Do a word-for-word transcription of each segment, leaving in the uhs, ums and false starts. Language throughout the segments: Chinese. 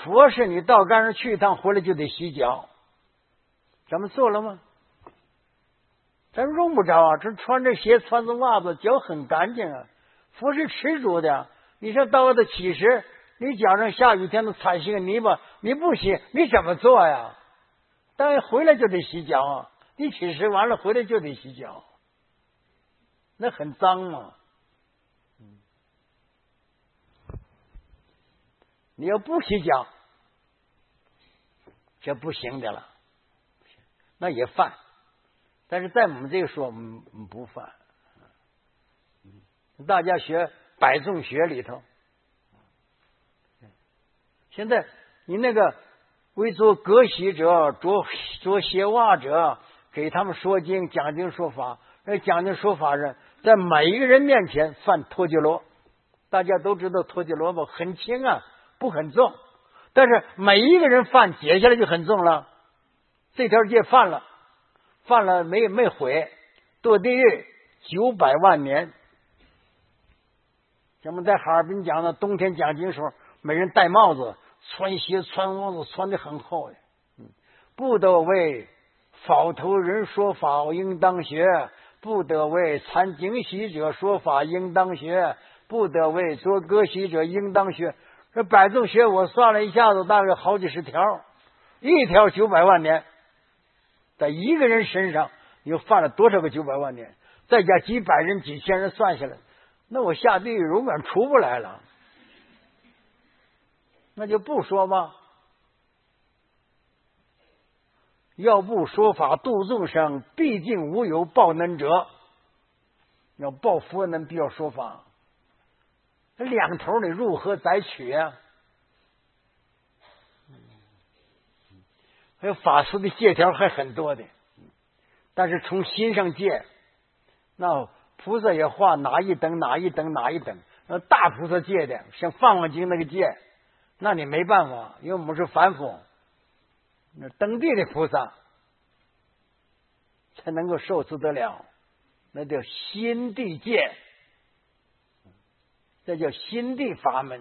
佛是你到干上去一趟，回来就得洗脚，咱们做了吗？咱用不着啊，这穿着鞋穿着袜子，脚很干净啊。佛是吃主的，你说到的起时，你脚上下雨天都踩些个泥巴，你不洗，你怎么做呀？当然回来就得洗脚啊，你起时完了回来就得洗脚，那很脏嘛。你要不洗脚，这不行的了，那也犯。但是在我们这个说，嗯，不犯。大家学百众学里头，现在你那个为做革洗者、着着鞋袜者，给他们说经、讲经说法，那讲经说法人在每一个人面前犯脱臼罗，大家都知道脱臼罗吧，很轻啊，不很重，但是每一个人犯解下来就很重了，这条戒犯了。犯了没没悔，堕地狱九百万年。咱们在哈尔滨讲的冬天讲经时候，每人戴帽子、穿鞋、穿袜子，穿的很厚的。嗯，不得为否头人说法，应当学；不得为参经习者说法，应当学；不得为做割习者，应当学。这百众学我算了一下子，大概好几十条，一条九百万年。在一个人身上又犯了多少个九百万年？再加几百人、几千人算下来，那我下地狱永远出不来了。那就不说吗？要不说法度众生，毕竟无有报能者。要报佛能，必要说法。这两头你如何摘取啊？还有法师的戒条还很多的，但是从心上戒，那菩萨也画哪一等哪一等哪一等，那大菩萨戒的，像《梵网经》那个戒，那你没办法，因为我们是凡夫，那登地的菩萨才能够受持得了，那叫心地戒，这叫心地法门。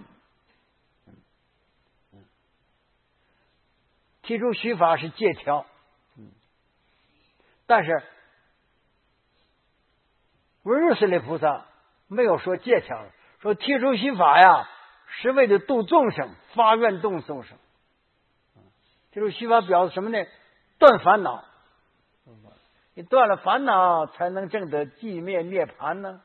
提出须法是戒条，但是文殊师利菩萨没有说戒条，说提出须法呀，是为了度众生，发愿度众生。提出须法表示什么呢？断烦恼，你断了烦恼，才能证得寂灭涅槃呢。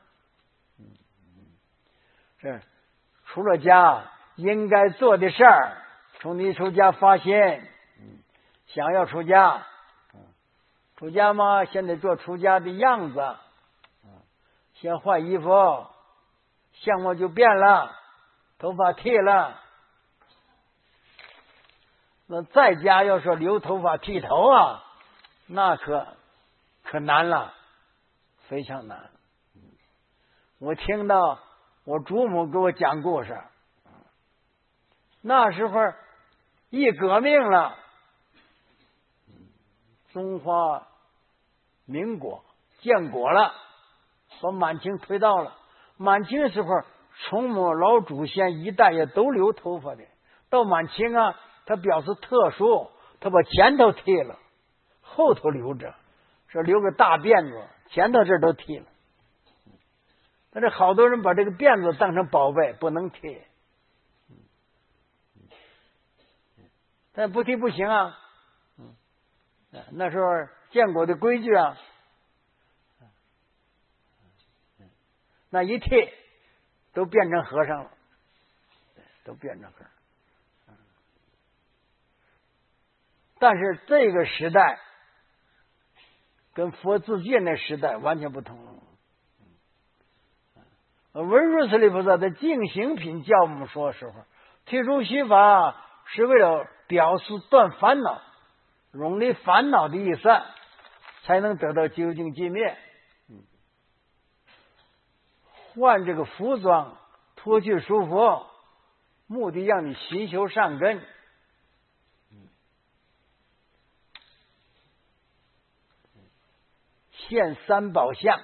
是出了家应该做的事儿，从你出家发心。想要出家，出家嘛，现在做出家的样子，先换衣服，相貌就变了，头发剃了。那在家要说留头发剃头啊，那可可难了，非常难。我听到我祖母给我讲故事，那时候一革命了。中华民国建国了，把满清推到了。满清的时候，从我们老祖先一代也都留头发的。到满清啊，他表示特殊，他把前头剃了，后头留着，说留个大辫子，前头这都剃了。但是好多人把这个辫子当成宝贝，不能剃，但不剃不行啊。那时候建国的规矩啊，那一剃都变成和尚了，都变成和尚。但是这个时代跟佛自戒那时代完全不同了。文殊师利菩萨的净行品教我们说时候，提出须法是为了表示断烦恼。永离烦恼的意思，才能得到究竟寂灭。换这个服装，脱去束缚，目的让你心修善根。现三宝相，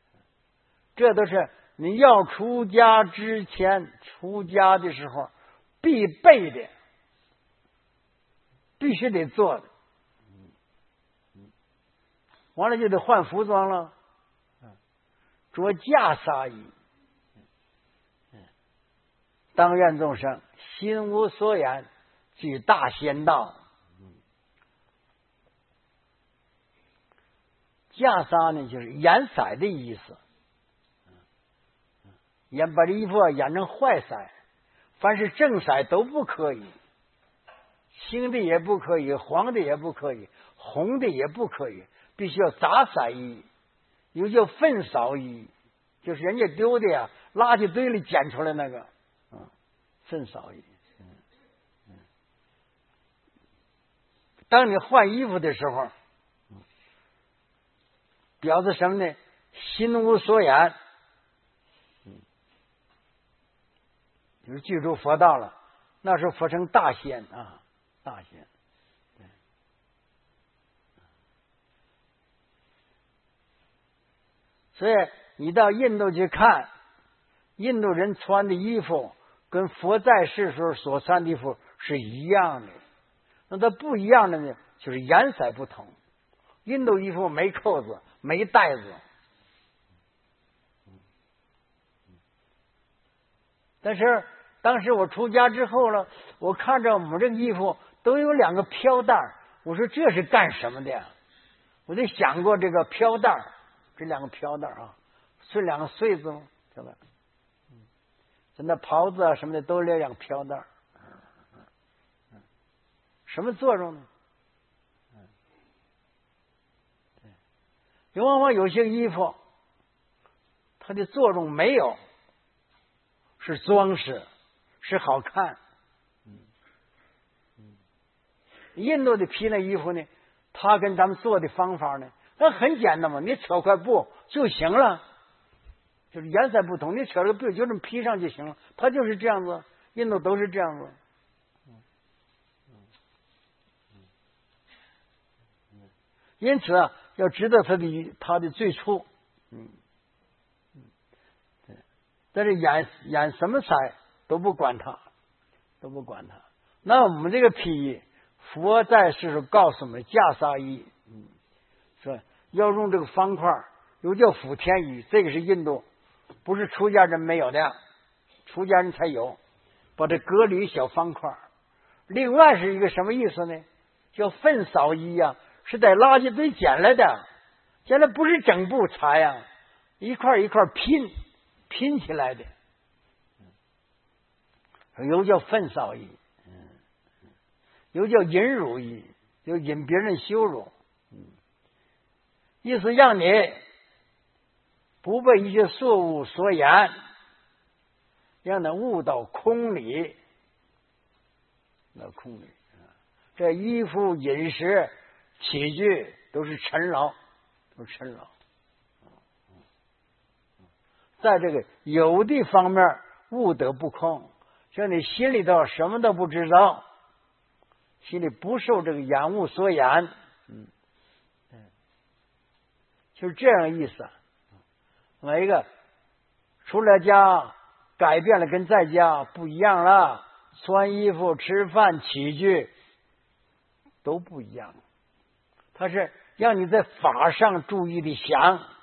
这都是你要出家之前，出家的时候必备的，必须得做的。完了就得换服装了，着袈裟衣。当愿众生心无所言，具大仙道。袈裟呢，就是颜色的意思，演把这衣服演成坏色，凡是正色都不可以，青的也不可以，黄的也不可以，红的也不可以，必须要杂色衣，又叫粪扫衣，就是人家丢的呀，垃圾堆里捡出来那个，嗯，粪扫衣。嗯嗯，当你换衣服的时候，表示什么呢？心无所言，嗯，就是具足佛道了。那时候佛成大仙啊，大仙。对，所以你到印度去看，印度人穿的衣服跟佛在世时候所穿的衣服是一样的。那它不一样的呢，就是颜色不同。印度衣服没扣子，没带子。但是当时我出家之后了，我看着我们这个衣服都有两个飘带，我说这是干什么的呀？我就想过这个飘带，这两个飘带啊，是两个穗子吗？对吧？就那袍子啊什么的都有两个飘带，什么作用呢？有往往有些衣服，它的作用没有，是装饰，是好看。印度的皮那衣服呢，它跟咱们做的方法呢，那很简单嘛，你扯块布就行了，就是颜色不同，你扯了个布就这么披上就行了，它就是这样子，印度都是这样子。因此啊，要知道它的它的最初，嗯，对，但是演演什么色都不管它，都不管它。那我们这个皮，佛在世告诉我们袈裟衣，嗯，是要用这个方块，又叫辅天衣，这个是印度，不是出家人没有的，出家人才有，把这隔离小方块。另外是一个什么意思呢？叫粪扫衣呀、啊。是在垃圾堆捡来的，捡来不是整布裁呀，一块一块拼拼起来的，又叫粪扫衣，又叫淫辱衣，就引别人羞辱，意思让你不被一些错误所言，让他悟到空理，那空理，这衣服饮食起居都是尘劳，都是尘劳。在这个有的方面悟得不空，像你心里头什么都不知道，心里不受这个眼物所言，嗯，就是这样意思。每一个出了家改变了，跟在家不一样了，穿衣服、吃饭、起居都不一样。它是让你在法上注意的想，